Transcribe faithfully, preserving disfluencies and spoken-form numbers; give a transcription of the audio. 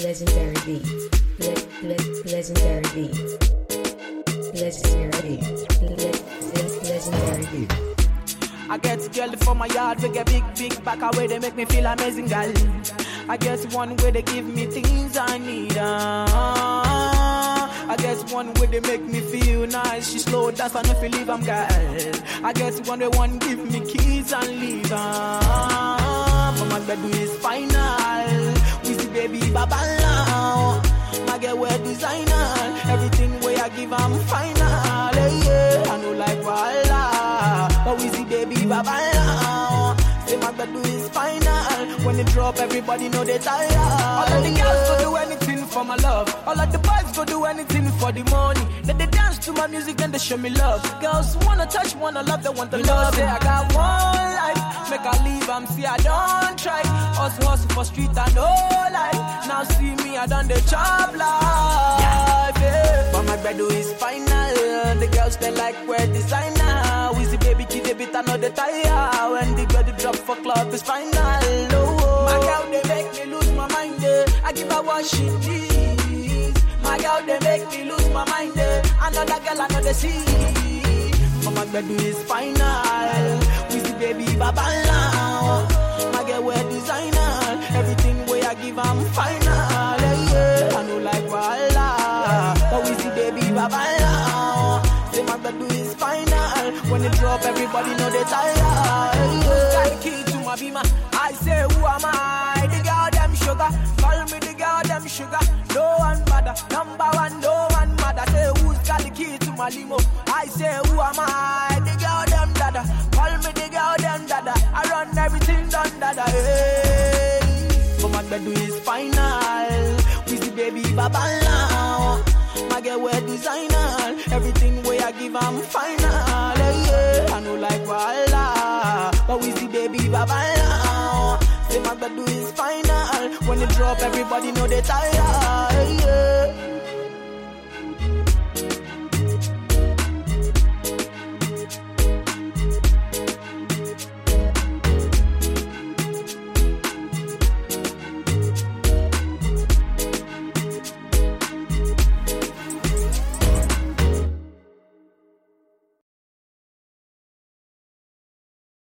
legendary beats, le- le- legendary beats, legendary beats, le- legendary beats. I get girl from my yard, we get big, big back away, they make me feel amazing, girl. I get one way they give me things I need, uh, I get one way they make me feel nice. She slow dance, I know if you leave, I'm girl. I get one way one give me keys and leave, uh, but my bed is final. We see baby baba now. My girl wear designer, everything way I give, I'm final. Yeah, I know like voila. But we see baby baba now. Say my bed is final. When they drop, everybody know they tired. All of the girls go do anything for my love. All of the boys go do anything for the money. Then they dance to my music, then they show me love. Girls wanna touch, wanna love, they want the love. Say I got one life, make I leave, I'm see I don't try. Hustle, hustle for street, I know life. Now see me, I done the job life. Yeah. But my bed is final. The girls they like wear designer. We see baby kid, they bit another tire. When the girl drop for club is final. Oh, my girl they make me lose my mind. Eh. I give her what she needs. My girl they make me lose my mind. Eh. Another girl I know they see. But my bed is final. We see baby baba now. My girl wear designer. Everything way I give I'm final. Yeah, I know like voila. But we see baby baba now. Say my bed is final. When they drop, everybody know they tired. Yeah. Got the key to my beamer. I say who am I? The girl them sugar. Call me the girl them sugar. No one bother. Number one, no one matter. Say who's got the key to my limo? I say who am I? The girl them dada. Call me the girl them dada. I run everything done dada. Hey. But my bed is final. We see baby baba now. My girl wear designer. Everything way I give I'm final. Yeah, I know like voila. But we see baby baba now. Say my bed is final. When they drop, everybody know they tired. Yeah.